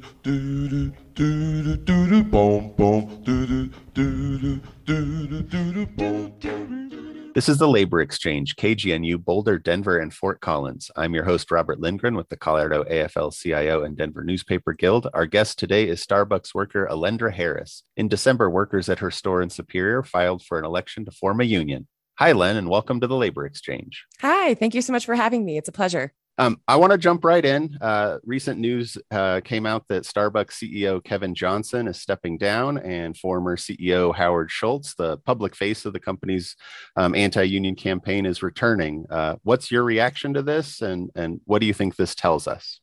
This is the Labor Exchange, KGNU, Boulder, Denver, and Fort Collins. I'm your host, Robert Lindgren, with the Colorado AFL-CIO and Denver Newspaper Guild. Our guest today is Starbucks worker Alendra Harris. In December, workers at her store in Superior filed for an election to form a union. Hi, Len, and welcome to the Labor Exchange. Hi, thank you so much for having me. It's a pleasure. I want to jump right in. Recent news came out that Starbucks CEO Kevin Johnson is stepping down, and former CEO Howard Schultz, the public face of the company's anti-union campaign, is returning. What's your reaction to this, and what do you think this tells us?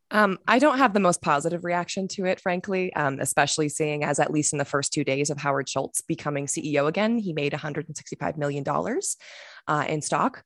I don't have the most positive reaction to it, frankly, especially seeing as at least in the first 2 days of Howard Schultz becoming CEO again, he made $165 million in stock.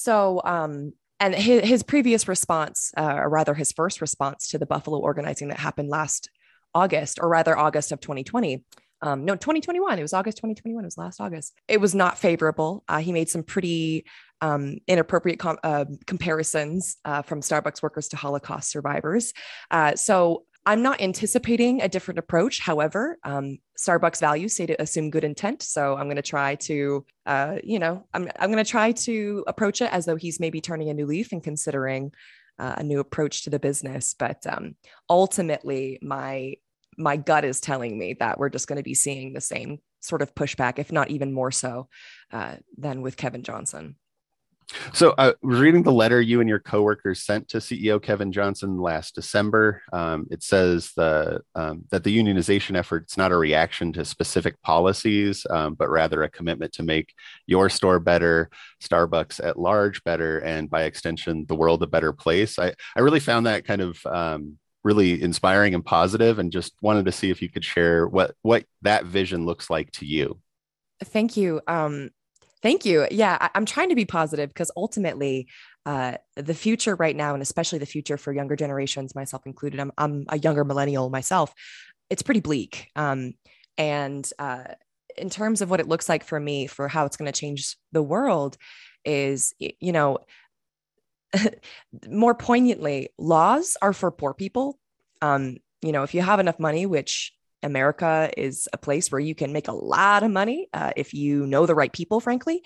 So, and his previous response, or rather his first response to the Buffalo organizing that happened last August, or rather August of 2020. No, 2021. It was August 2021. It was last August. It was not favorable. He made some pretty inappropriate comparisons from Starbucks workers to Holocaust survivors. So I'm not anticipating a different approach. However, Starbucks values say to assume good intent. So I'm going to try to, I'm going to try to approach it as though he's maybe turning a new leaf and considering a new approach to the business. But ultimately, my gut is telling me that we're just going to be seeing the same sort of pushback, if not even more so than with Kevin Johnson. So I was reading the letter you and your coworkers sent to CEO Kevin Johnson last December. It says that the unionization effort is not a reaction to specific policies, but rather a commitment to make your store better, Starbucks at large better, and by extension, the world a better place. I really found that kind of really inspiring and positive, and just wanted to see if you could share what that vision looks like to you. Thank you. Thank you. Yeah, I'm trying to be positive because ultimately, the future right now, and especially the future for younger generations, myself included, I'm a younger millennial myself. It's pretty bleak. And in terms of what it looks like for me, for how it's going to change the world, is more poignantly, laws are for poor people. If you have enough money, which America is a place where you can make a lot of money if you know the right people, frankly.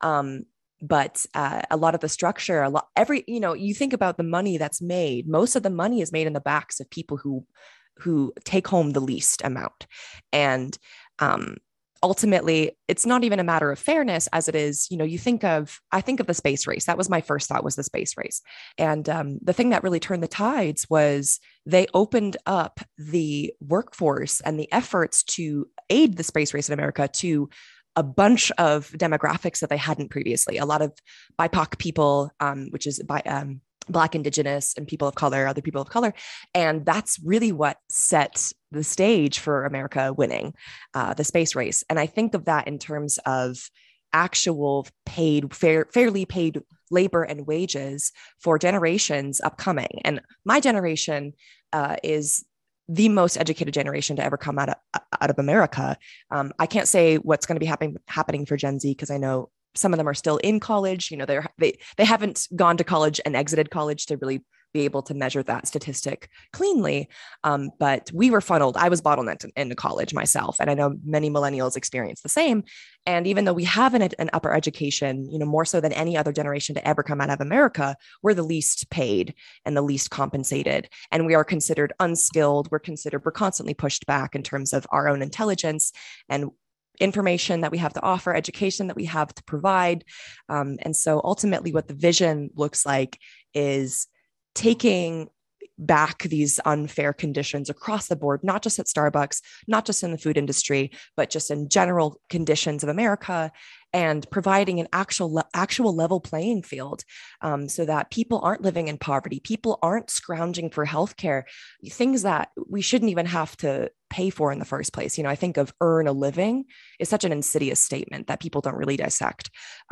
But a lot of the structure, you think about the money that's made. Most of the money is made in the backs of people who take home the least amount. And ultimately, it's not even a matter of fairness as it is, I think of the space race. That was my first thought, was the space race. And the thing that really turned the tides was they opened up the workforce and the efforts to aid the space race in America to a bunch of demographics that they hadn't previously. A lot of BIPOC people, which is Black, Indigenous, and people of color, other people of color. And that's really what set the stage for America winning the space race. And I think of that in terms of actual fairly paid labor and wages for generations upcoming. And my generation is the most educated generation to ever come out of America. I can't say what's going to be happening for Gen Z, because I know some of them are still in college. They haven't gone to college and exited college to really be able to measure that statistic cleanly. But we were funneled. I was bottlenecked into college myself. And I know many millennials experience the same. And even though we have an upper education, more so than any other generation to ever come out of America, we're the least paid and the least compensated. And we are considered unskilled. We're constantly pushed back in terms of our own intelligence and information that we have to offer, education that we have to provide. And so ultimately what the vision looks like is taking back these unfair conditions across the board, not just at Starbucks, not just in the food industry, but just in general conditions of America, and providing an actual level playing field, so that people aren't living in poverty, people aren't scrounging for healthcare, things that we shouldn't even have to pay for in the first place. I think of earn a living is such an insidious statement that people don't really dissect.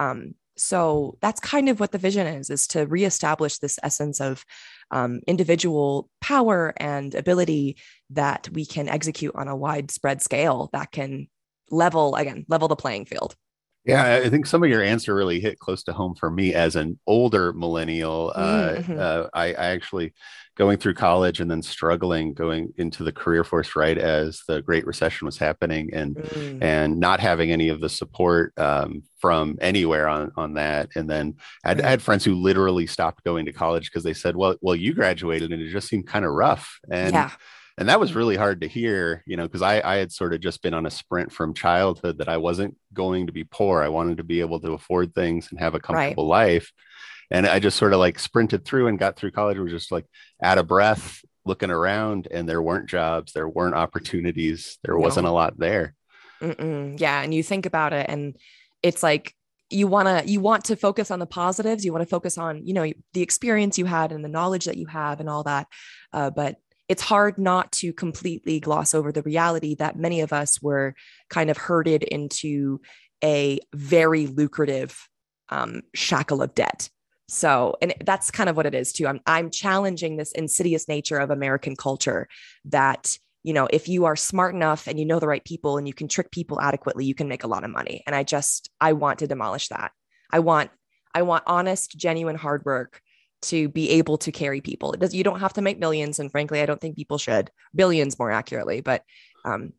So that's kind of what the vision is to reestablish this essence of individual power and ability that we can execute on a widespread scale that can level the playing field. Yeah, I think some of your answer really hit close to home for me as an older millennial. Mm-hmm. I actually going through college and then struggling going into the career force right as the Great Recession was happening, Mm, and not having any of the support from anywhere on that. And then I right. had friends who literally stopped going to college because they said, "Well, you graduated and it just seemed kind of rough." Yeah. And that was really hard to hear, because I had sort of just been on a sprint from childhood that I wasn't going to be poor. I wanted to be able to afford things and have a Right. comfortable life. And I just sort of like sprinted through and got through college. Was just like out of breath, looking around, and there weren't jobs, there weren't opportunities, there wasn't a No. lot there. Mm-mm. Yeah. And you think about it, and it's like you want to focus on the positives. You want to focus on, the experience you had and the knowledge that you have and all that. But it's hard not to completely gloss over the reality that many of us were kind of herded into a very lucrative shackle of debt. So, and that's kind of what it is too. I'm challenging this insidious nature of American culture that, if you are smart enough and you know the right people and you can trick people adequately, you can make a lot of money. And I want to demolish that. I want, I want honest, genuine hard work to be able to carry people. You don't have to make millions. And frankly, I don't think people should. Billions more accurately. But, um,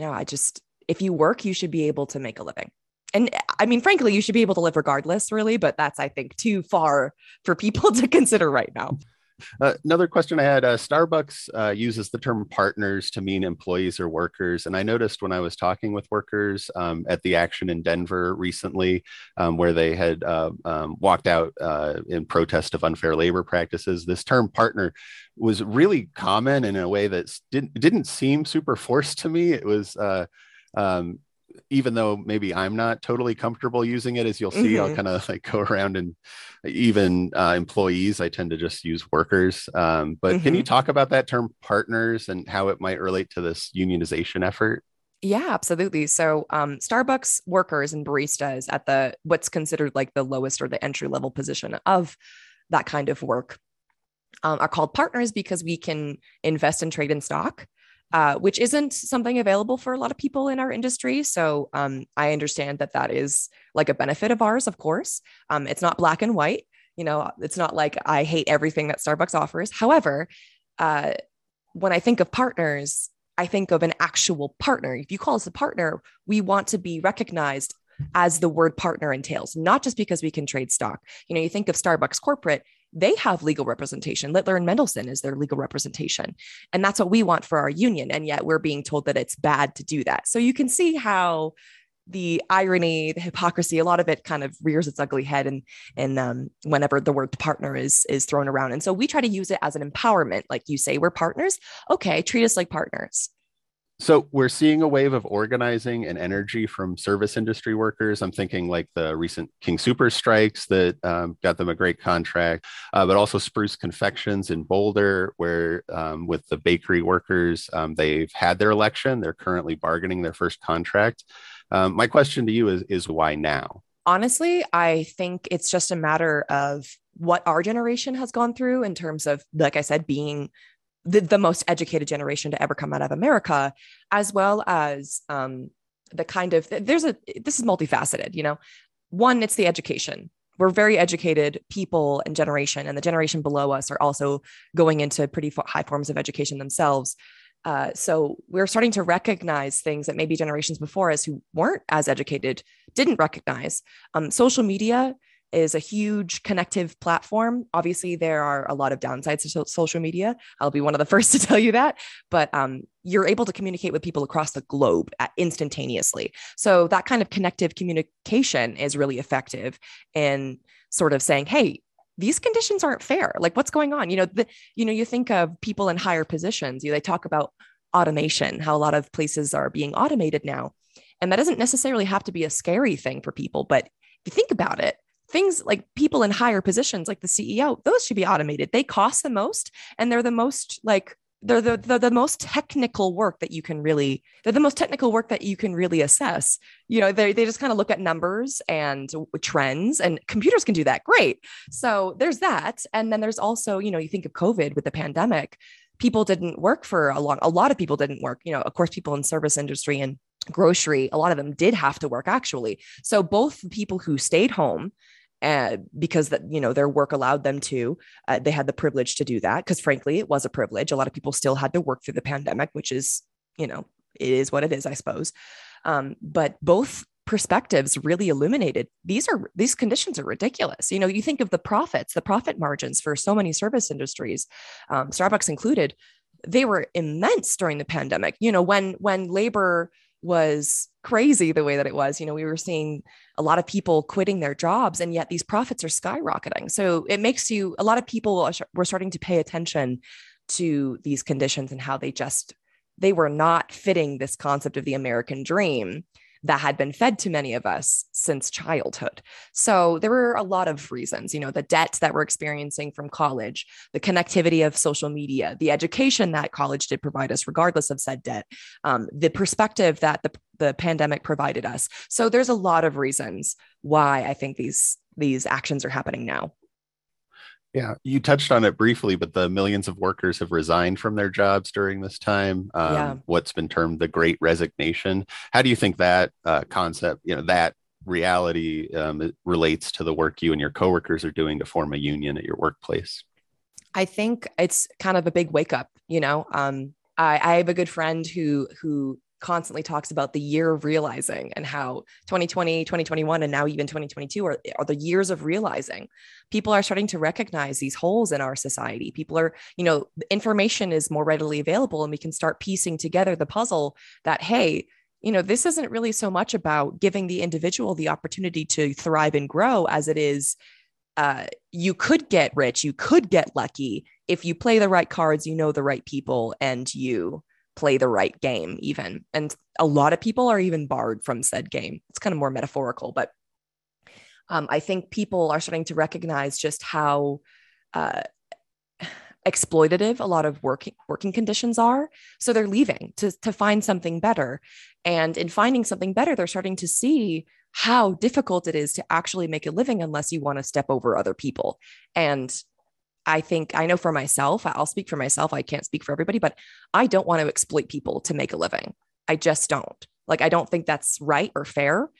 if you work, you should be able to make a living. And I mean, frankly, you should be able to live regardless, really. But that's, I think, too far for people to consider right now. Another question I had, Starbucks uses the term partners to mean employees or workers. And I noticed when I was talking with workers at the action in Denver recently, where they had walked out in protest of unfair labor practices, this term partner was really common in a way that didn't seem super forced to me. It was, um, even though maybe I'm not totally comfortable using it, as you'll see, I'll Mm-hmm. kind of like go around, and even employees, I tend to just use workers. But can you Mm-hmm. talk about that term partners and how it might relate to this unionization effort? Yeah, absolutely. So, Starbucks workers and baristas at the what's considered like the lowest or the entry level position of that kind of work are called partners because we can invest and trade in stock, which isn't something available for a lot of people in our industry. So, I understand that that is like a benefit of ours, of course. It's not black and white. It's not like I hate everything that Starbucks offers. However, uh, when I think of partners, I think of an actual partner. If you call us a partner, we want to be recognized as the word partner entails, not just because we can trade stock. You think of Starbucks corporate, they have legal representation. Littler and Mendelson is their legal representation. And that's what we want for our union. And yet we're being told that it's bad to do that. So you can see how the irony, the hypocrisy, a lot of it kind of rears its ugly head, and whenever the word partner is thrown around. And so we try to use it as an empowerment, like you say, we're partners. Okay, treat us like partners. So we're seeing a wave of organizing and energy from service industry workers. I'm thinking like the recent King Super strikes that got them a great contract, but also Spruce Confections in Boulder, where with the bakery workers, they've had their election. They're currently bargaining their first contract. My question to you is why now? Honestly, I think it's just a matter of what our generation has gone through in terms of, like I said, being the most educated generation to ever come out of America, as well as the kind of this is multifaceted. One, it's the education. We're very educated people and generation, and the generation below us are also going into pretty high forms of education themselves. So we're starting to recognize things that maybe generations before us who weren't as educated didn't recognize. Social media is a huge connective platform. Obviously, there are a lot of downsides to social media. I'll be one of the first to tell you that. But you're able to communicate with people across the globe instantaneously. So that kind of connective communication is really effective in sort of saying, hey, these conditions aren't fair. Like, what's going on? You think of people in higher positions. They talk about automation, how a lot of places are being automated now. And that doesn't necessarily have to be a scary thing for people. But if you think about it, things like people in higher positions, like the CEO, those should be automated. They cost the most, and they're the most like they're the most technical work that you can really they're the most technical work that you can really assess. They just kind of look at numbers and trends, and computers can do that great. So there's that. And then there's also, you think of COVID with the pandemic, people didn't work for a lot of people didn't work, of course, people in service industry and grocery, a lot of them did have to work actually. So both the people who stayed home because that, you know, their work allowed them to, they had the privilege to do that because frankly, it was a privilege. A lot of people still had to work through the pandemic, which is, you know, it is what it is, I suppose. But both perspectives really illuminated these conditions are ridiculous. You know, you think of the profit margins for so many service industries, Starbucks included, they were immense during the pandemic. You know, when labor was crazy the way that it was, you know, we were seeing a lot of people quitting their jobs, and yet these profits are skyrocketing. So it makes you, a lot of people were starting to pay attention to these conditions and how they were not fitting this concept of the American dream that had been fed to many of us since childhood. So there were a lot of reasons, you know, the debt that we're experiencing from college, the connectivity of social media, the education that college did provide us, regardless of said debt, the perspective that the pandemic provided us. So there's a lot of reasons why I think these actions are happening now. Yeah, you touched on it briefly, but the millions of workers have resigned from their jobs during this time. Yeah. What's been termed the Great Resignation. How do you think that concept, you know, that reality it relates to the work you and your coworkers are doing to form a union at your workplace? I think it's kind of a big wake up, you know. I have a good friend who constantly talks about the year of realizing and how 2020, 2021, and now even 2022 are the years of realizing. People are starting to recognize these holes in our society. People are, you know, information is more readily available and we can start piecing together the puzzle that, hey, you know, this isn't really so much about giving the individual the opportunity to thrive and grow as it is, you could get rich, you could get lucky if you play the right cards, you know, the right people, and you play the right game even. And a lot of people are even barred from said game. It's kind of more metaphorical, but I think people are starting to recognize just how exploitative a lot of working conditions are. So they're leaving to find something better. And in finding something better, they're starting to see how difficult it is to actually make a living unless you want to step over other people. And I think, I know for myself, I'll speak for myself. I can't speak for everybody, but I don't want to exploit people to make a living. I just don't. Like, I don't think that's right or fair.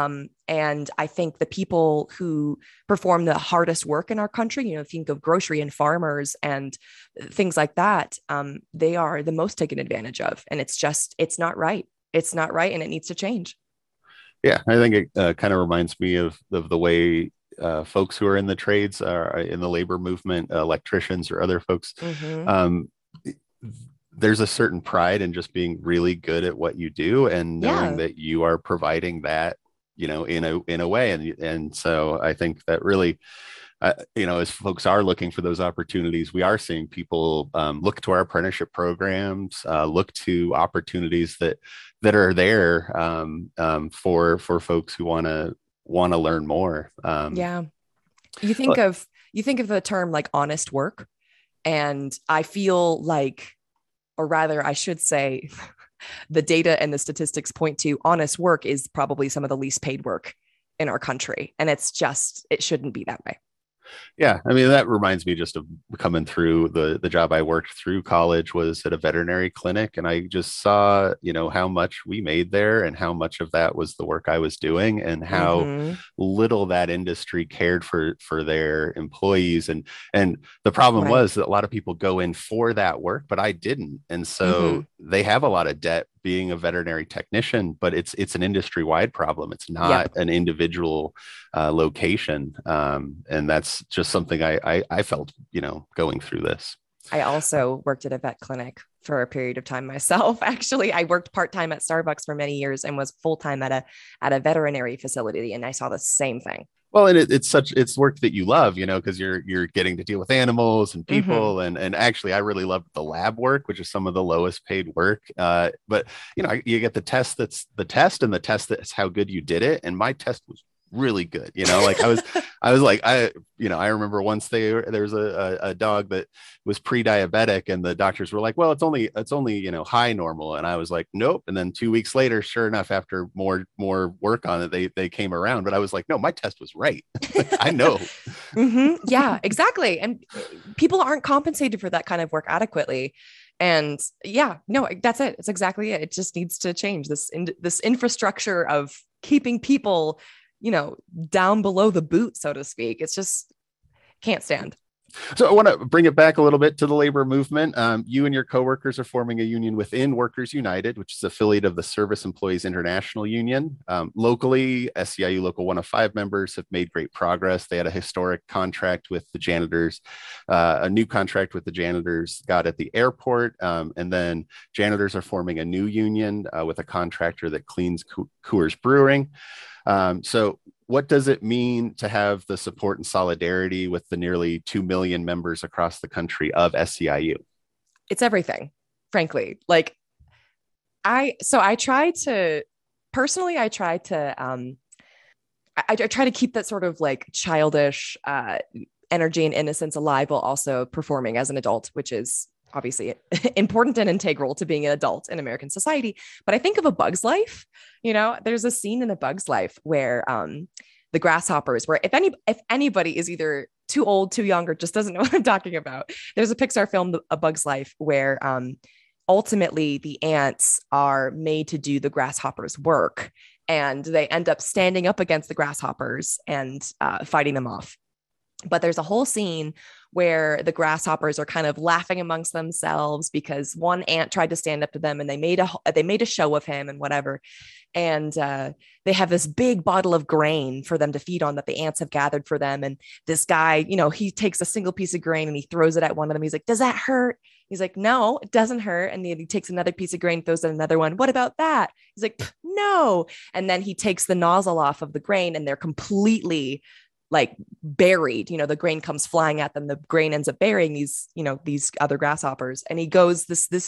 And I think the people who perform the hardest work in our country, you know, think of grocery and farmers and things like that, they are the most taken advantage of. And it's not right. It's not right. And it needs to change. Yeah, I think it kind of reminds me of the way folks who are in the trades are in the labor movement, electricians or other folks. Mm-hmm. There's a certain pride in just being really good at what you do and knowing Yeah. that you are providing that, you know, in a way. And so I think that really, you know, as folks are looking for those opportunities, we are seeing people look to our apprenticeship programs, look to opportunities that are there for folks who want to learn more. Yeah. You think of the term like honest work, and I feel like, or rather, I should say, the data and the statistics point to honest work is probably some of the least paid work in our country. And it shouldn't be that way. Yeah, I mean, that reminds me just of coming through the job I worked through college was at a veterinary clinic, and I just saw, you know, how much we made there and how much of that was the work I was doing and how Mm-hmm. little that industry cared for their employees. And the problem Right. was that a lot of people go in for that work, but I didn't. And Mm-hmm. so they have a lot of debt being a veterinary technician, but it's an industry wide problem. It's not Yep. an individual location. And that's just something I felt, you know, going through this. I also worked at a vet clinic for a period of time myself. Actually, I worked part-time at Starbucks for many years and was full-time at a veterinary facility. And I saw the same thing. Well, and it's work that you love, you know, because you're getting to deal with animals and Mm-hmm. people, and actually, I really loved the lab work, which is some of the lowest paid work. But you know, you get the test that's the test, and the test that's how good you did it, and my test was really good. You know, like I was like you know, I remember once there was a dog that was pre-diabetic, and the doctors were like, well, it's only you know high normal, and I was like, nope. And then 2 weeks later, sure enough, after more work on it, they came around, but I was like, no, my test was right. Like, I know. Mm-hmm. Yeah, exactly. And people aren't compensated for that kind of work adequately. And yeah, no, that's it. It's exactly it. It just needs to change this infrastructure of keeping people, down below the boot, so to speak. It's just can't stand. So I want to bring it back a little bit to the labor movement. You and your coworkers are forming a union within Workers United, which is affiliate of the Service Employees International Union. Locally, SEIU Local 105 members have made great progress. They had a historic contract with the janitors, a new contract with the janitors got at the airport, and then janitors are forming a new union with a contractor that cleans Coors Brewing. So what does it mean to have the support and solidarity with the nearly 2 million members across the country of SEIU? It's everything, frankly. Like I try to keep that sort of like childish energy and innocence alive while also performing as an adult, which is obviously important and integral to being an adult in American society. But I think of A Bug's Life. There's a scene in A Bug's Life where the grasshoppers, where if anybody is either too old, too young, or just doesn't know what I'm talking about, there's a Pixar film, A Bug's Life, where ultimately the ants are made to do the grasshoppers' work, and they end up standing up against the grasshoppers and fighting them off. But there's a whole scene where the grasshoppers are kind of laughing amongst themselves because one ant tried to stand up to them, and they made a show of him and whatever. And they have this big bottle of grain for them to feed on that the ants have gathered for them. And this guy, he takes a single piece of grain and he throws it at one of them. He's like, "Does that hurt?" He's like, "No, it doesn't hurt." And then he takes another piece of grain, throws at another one. "What about that?" He's like, "No." And then he takes the nozzle off of the grain, and they're completely like buried. The grain comes flying at them. The grain ends up burying these other grasshoppers. And he goes,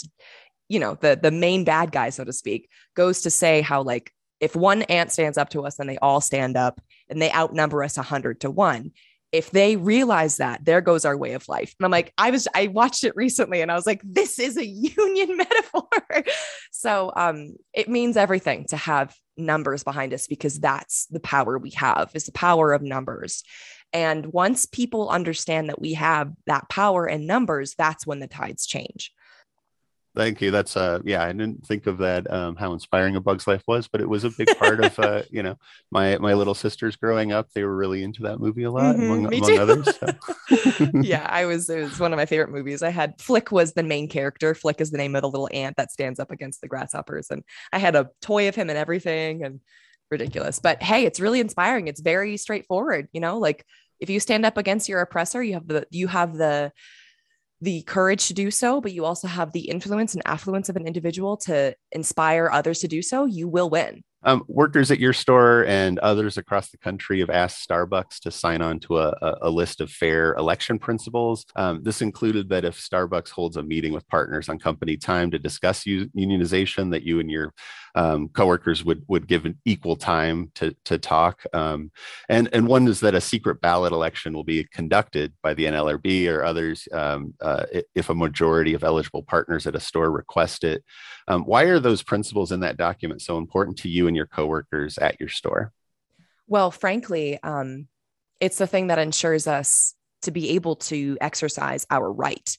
the main bad guy, so to speak, goes to say how, like, if one ant stands up to us, then they all stand up, and they outnumber us 100-1. If they realize that, there goes our way of life. And I'm like, I watched it recently, and I was like, this is a union metaphor. So it means everything to have numbers behind us, because that's the power we have, is the power of numbers. And once people understand that we have that power in numbers, that's when the tides change. Thank you. That's I didn't think of that, how inspiring A Bug's Life was, but it was a big part of my little sisters growing up. They were really into that movie a lot, among others. So. Yeah, it was one of my favorite movies. I had Flick was the main character. Flick is the name of the little ant that stands up against the grasshoppers, and I had a toy of him and everything, and ridiculous. But hey, it's really inspiring. It's very straightforward. Like, if you stand up against your oppressor, you have the courage to do so, but you also have the influence and affluence of an individual to inspire others to do so, you will win. Workers at your store and others across the country have asked Starbucks to sign on to a list of fair election principles. This included that if Starbucks holds a meeting with partners on company time to discuss unionization, that you and your coworkers would give an equal time to talk. And one is that a secret ballot election will be conducted by the NLRB or others if a majority of eligible partners at a store request it. Why are those principles in that document so important to you and your coworkers at your store? Well, frankly, it's the thing that ensures us to be able to exercise our right.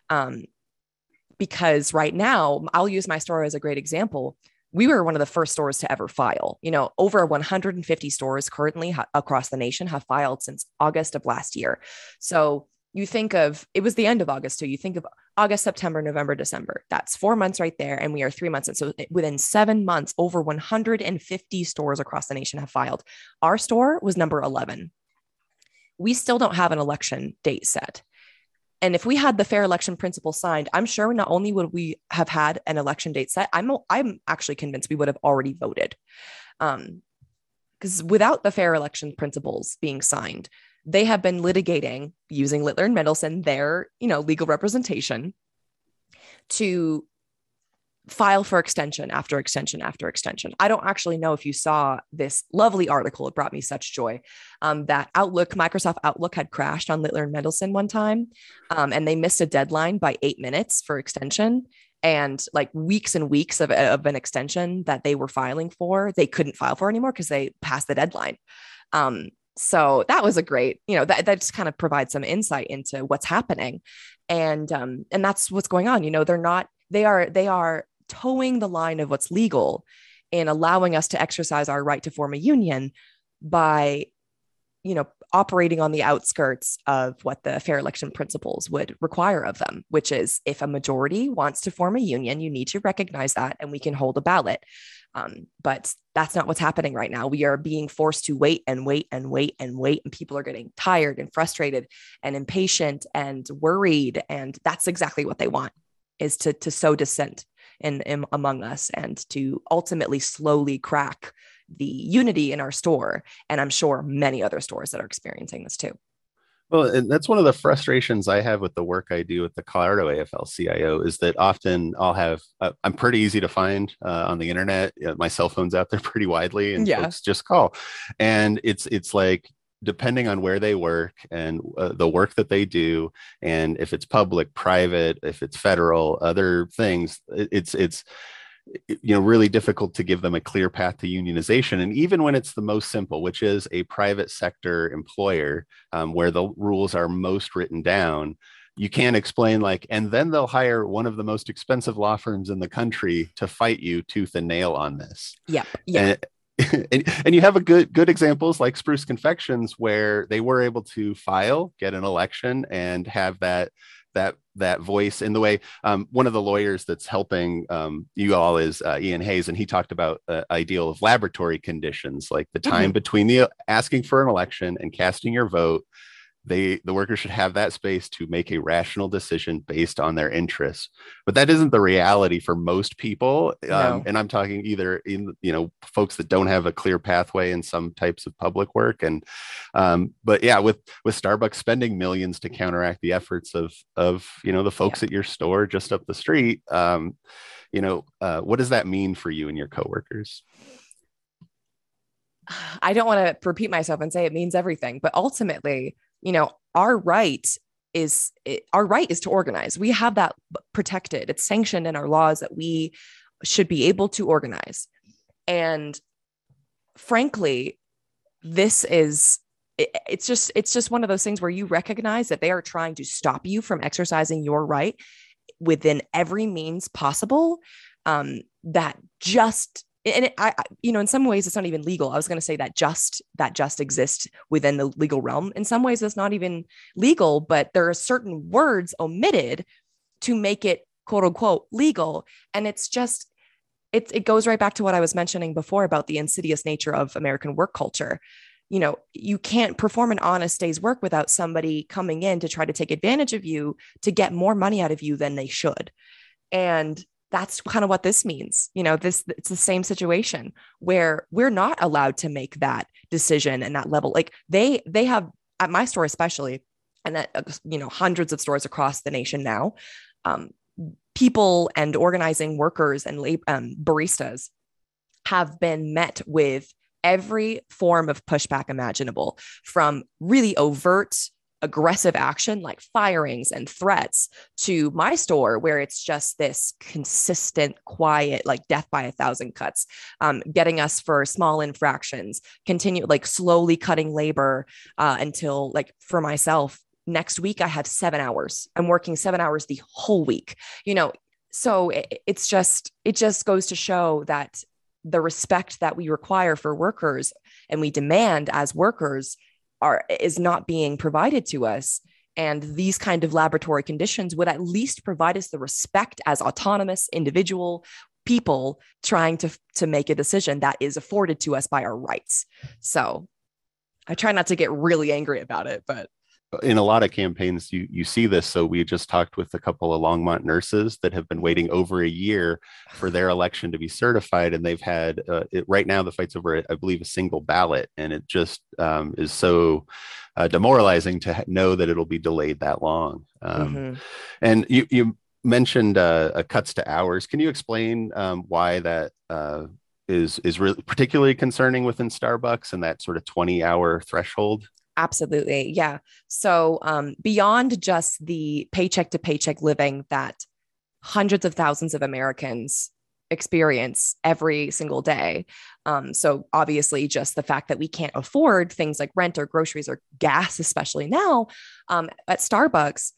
Because right now, I'll use my store as a great example. We were one of the first stores to ever file. Over 150 stores currently across the nation have filed since August of last year. So you think of, it was the end of August too. You think of August, September, November, December. That's 4 months right there. And we are 3 months. And so within 7 months, over 150 stores across the nation have filed. Our store was number 11. We still don't have an election date set. And if we had the fair election principle signed, I'm sure not only would we have had an election date set, I'm actually convinced we would have already voted. Because without the fair election principles being signed, they have been litigating using Littler and Mendelsohn, their legal representation, to file for extension after extension after extension. I don't actually know if you saw this lovely article. It brought me such joy that Microsoft Outlook had crashed on Littler and Mendelsohn one time, and they missed a deadline by 8 minutes for extension. And like weeks and weeks of an extension that they were filing for, they couldn't file for anymore because they passed the deadline. So that was a great, that just kind of provides some insight into what's happening. And that's what's going on. They are towing the line of what's legal in allowing us to exercise our right to form a union by, operating on the outskirts of what the fair election principles would require of them, which is if a majority wants to form a union, you need to recognize that and we can hold a ballot. But that's not what's happening right now. We are being forced to wait and wait and wait and wait. And people are getting tired and frustrated and impatient and worried. And that's exactly what they want, is to sow dissent in among us and to ultimately slowly crack the unity in our store. And I'm sure many other stores that are experiencing this too. Well, and that's one of the frustrations I have with the work I do with the Colorado AFL-CIO is that often I'll have, I'm pretty easy to find on the internet. My cell phone's out there pretty widely and folks just call. And it's like, depending on where they work and the work that they do, and if it's public, private, if it's federal, other things, it's really difficult to give them a clear path to unionization. And even when it's the most simple, which is a private sector employer, where the rules are most written down, you can't explain and then they'll hire one of the most expensive law firms in the country to fight you tooth and nail on this. Yeah. And you have a good examples like Spruce Confections, where they were able to get an election and have that voice in the way. One of the lawyers that's helping you all is Ian Hayes, and he talked about the ideal of laboratory conditions, like the time between the asking for an election and casting your vote. The workers should have that space to make a rational decision based on their interests. But that isn't the reality for most people. No. And I'm talking either in, folks that don't have a clear pathway in some types of public work. And but yeah, with Starbucks spending millions to counteract the efforts of the folks at your store just up the street, what does that mean for you and your coworkers? I don't want to repeat myself and say it means everything, but ultimately, our right is to organize. We have that protected. It's sanctioned in our laws that we should be able to organize. And frankly, it's just one of those things where you recognize that they are trying to stop you from exercising your right within every means possible. In some ways it's not even legal. I was going to say that just exists within the legal realm. In some ways it's not even legal, but there are certain words omitted to make it quote unquote legal. And it goes right back to what I was mentioning before about the insidious nature of American work culture. You can't perform an honest day's work without somebody coming in to try to take advantage of you to get more money out of you than they should. And that's kind of what this means. It's the same situation where we're not allowed to make that decision and that level. Like they have at my store, especially, and at, hundreds of stores across the nation now, people and organizing workers and baristas have been met with every form of pushback imaginable, from really overt aggressive action like firings and threats to my store, where it's just this consistent, quiet, like death by 1,000 cuts, getting us for small infractions, continue slowly cutting labor until for myself, next week I have 7 hours. I'm working 7 hours the whole week, so it just goes to show that the respect that we require for workers and we demand as workers is not being provided to us. And these kind of laboratory conditions would at least provide us the respect as autonomous individual people trying to make a decision that is afforded to us by our rights. So I try not to get really angry about it, but in a lot of campaigns, you see this. So we just talked with a couple of Longmont nurses that have been waiting over a year for their election to be certified. And they've had, right now, the fight's over, I believe, a single ballot. And it just is so demoralizing to know that it'll be delayed that long. And you mentioned cuts to hours. Can you explain why that is really particularly concerning within Starbucks and that sort of 20-hour threshold? Absolutely. Yeah. So beyond just the paycheck to paycheck living that hundreds of thousands of Americans experience every single day. So obviously just the fact that we can't afford things like rent or groceries or gas, especially now at Starbucks,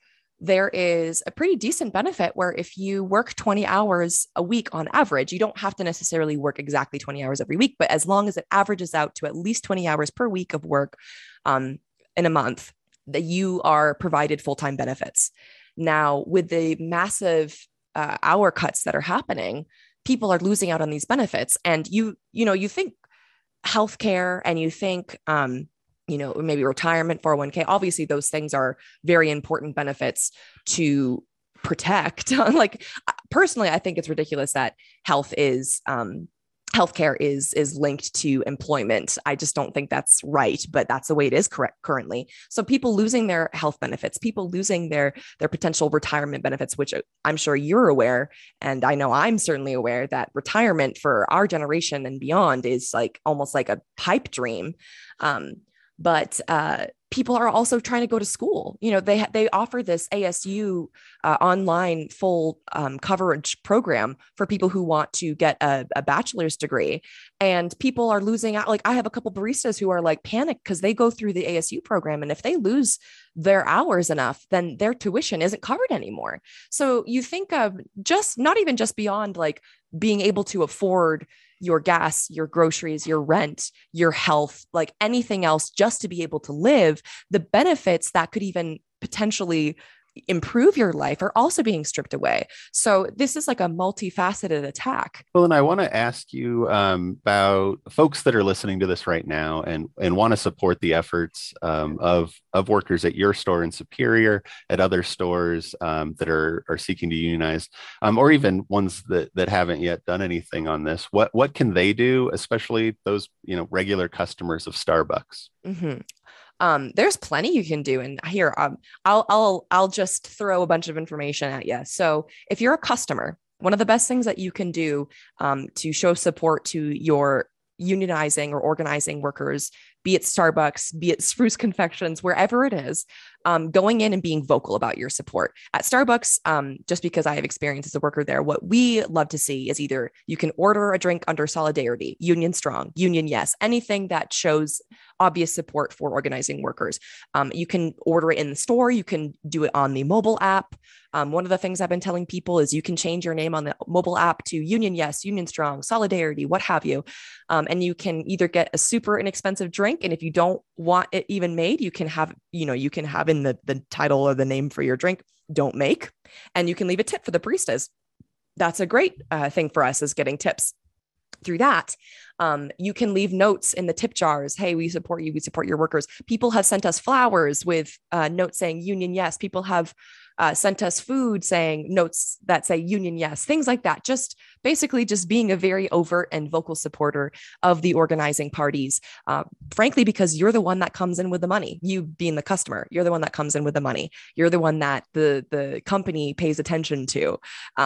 there is a pretty decent benefit where if you work 20 hours a week on average, you don't have to necessarily work exactly 20 hours every week, but as long as it averages out to at least 20 hours per week of work in a month, that you are provided full-time benefits. Now, with the massive hour cuts that are happening, people are losing out on these benefits. And you think healthcare and you think, maybe retirement, 401k, obviously those things are very important benefits to protect. Like personally, I think it's ridiculous that healthcare is linked to employment. I just don't think that's right, but that's the way it is currently. So people losing their health benefits, people losing their potential retirement benefits, which I'm sure you're aware, and I know I'm certainly aware that retirement for our generation and beyond is like almost like a pipe dream. But people are also trying to go to school. They offer this ASU online full coverage program for people who want to get a bachelor's degree, and people are losing out. Like I have a couple baristas who are like panicked because they go through the ASU program, and if they lose their hours enough, then their tuition isn't covered anymore. So you think of just not even just beyond like being able to afford your gas, your groceries, your rent, your health, like anything else, just to be able to live, the benefits that could even potentially improve your life are also being stripped away. So this is like a multifaceted attack. Well, and I want to ask you about folks that are listening to this right now and want to support the efforts of workers at your store in Superior, at other stores that are seeking to unionize, or even ones that haven't yet done anything on this. What can they do, especially those regular customers of Starbucks? Mm-hmm. There's plenty you can do. And here, I'll just throw a bunch of information at you. So if you're a customer, one of the best things that you can do to show support to your unionizing or organizing workers, be it Starbucks, be it Spruce Confections, wherever it is, going in and being vocal about your support. At Starbucks, just because I have experience as a worker there, what we love to see is either you can order a drink under solidarity, union strong, union yes, anything that shows obvious support for organizing workers. You can order it in the store. You can do it on the mobile app. One of the things I've been telling people is you can change your name on the mobile app to Union Yes, Union Strong, Solidarity, what have you. And you can either get a super inexpensive drink. And if you don't want it even made, you can have in the title or the name for your drink, don't make, and you can leave a tip for the baristas. That's a great thing for us, is getting tips. Through that, you can leave notes in the tip jars. Hey, we support you. We support your workers. People have sent us flowers with notes saying union yes. People have sent us food saying notes that say union yes, things like that. Just basically just being a very overt and vocal supporter of the organizing parties. Frankly, because you're the one that comes in with the money. You being the customer, you're the one that comes in with the money. You're the one that the company pays attention to.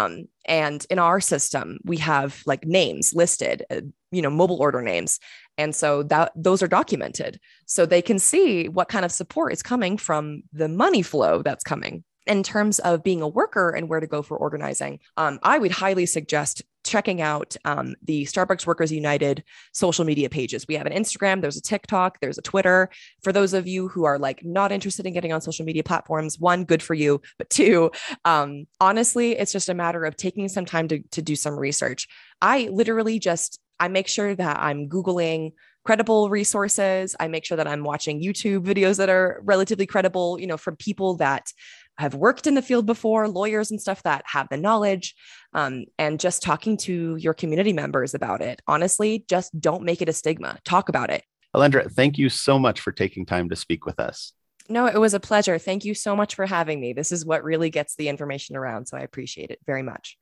And in our system, we have like names listed, mobile order names. And so those are documented so they can see what kind of support is coming from the money flow that's coming. In terms of being a worker and where to go for organizing, I would highly suggest checking out the Starbucks Workers United social media pages. We have an Instagram, there's a TikTok, there's a Twitter. For those of you who are like not interested in getting on social media platforms, one, good for you, but two, honestly, it's just a matter of taking some time to do some research. I make sure that I'm Googling credible resources. I make sure that I'm watching YouTube videos that are relatively credible, from people that have worked in the field before, lawyers and stuff that have the knowledge, and just talking to your community members about it. Honestly, just don't make it a stigma. Talk about it. Alendra, thank you so much for taking time to speak with us. No, it was a pleasure. Thank you so much for having me. This is what really gets the information around, so I appreciate it very much.